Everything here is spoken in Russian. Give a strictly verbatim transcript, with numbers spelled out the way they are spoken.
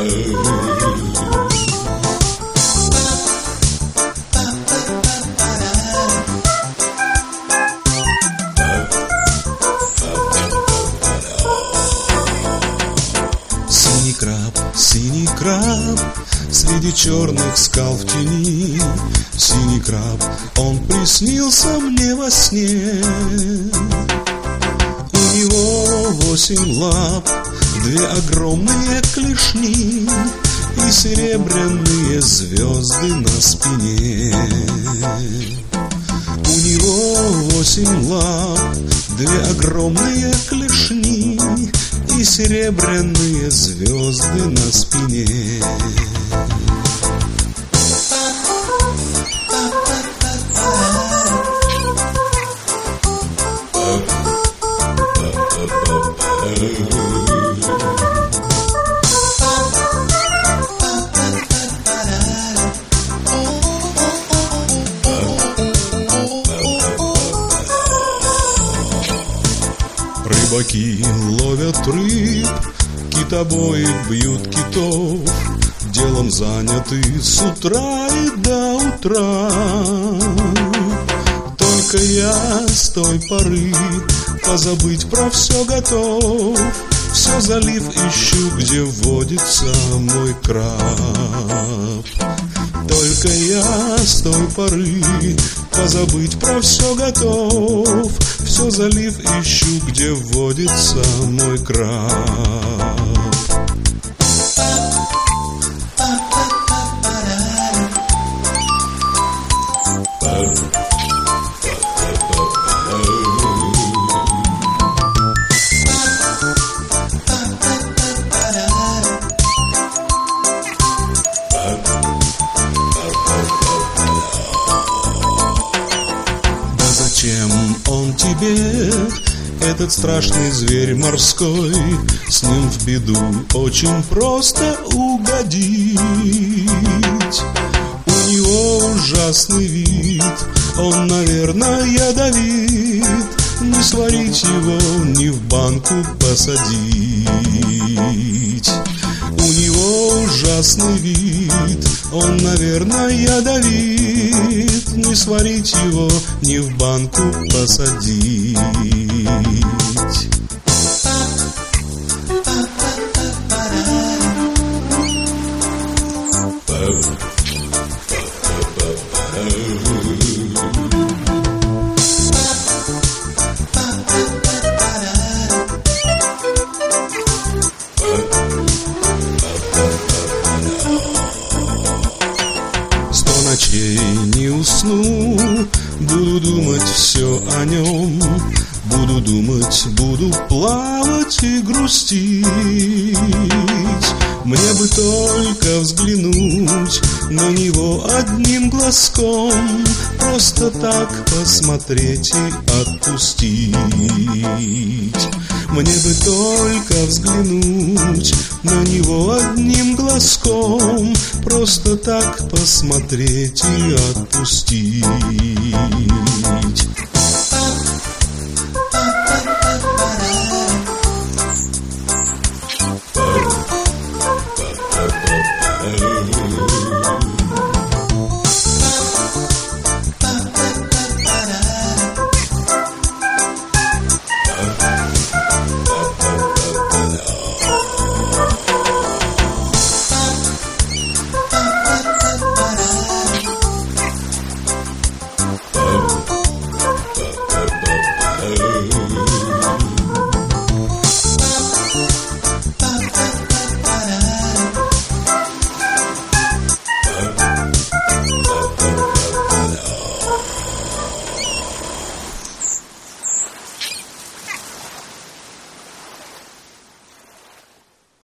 Синий краб, синий краб, среди черных скал в тени. Синий краб, он приснился мне во сне. У него восемь лап, две огромные клешни и серебряные звезды на спине. У него восемь лап, две огромные клешни и серебряные звезды на спине. Рыбаки ловят рыб, китобои бьют китов, делом заняты с утра и до утра. Только я с той поры позабыть про все готов, все залив ищу, где водится мой краб. Только я с той поры позабыть про все готов, все залив ищу, где водится мой краб. Зачем он тебе, этот страшный зверь морской? С ним в беду очень просто угодить. У него ужасный вид, он, наверное, ядовит. Не сварить его, ни в банку посадить. У него ужасный вид, он, наверное, ядовит. Не сварить его, ни в банку посадить. Сто ночей не усну, буду думать все о нем. Буду думать, буду плавать и грустить. Мне бы только взглянуть на него одним глазком, просто так посмотреть и отпустить. Мне бы только взглянуть на него одним глазком, просто так посмотреть и отпустить.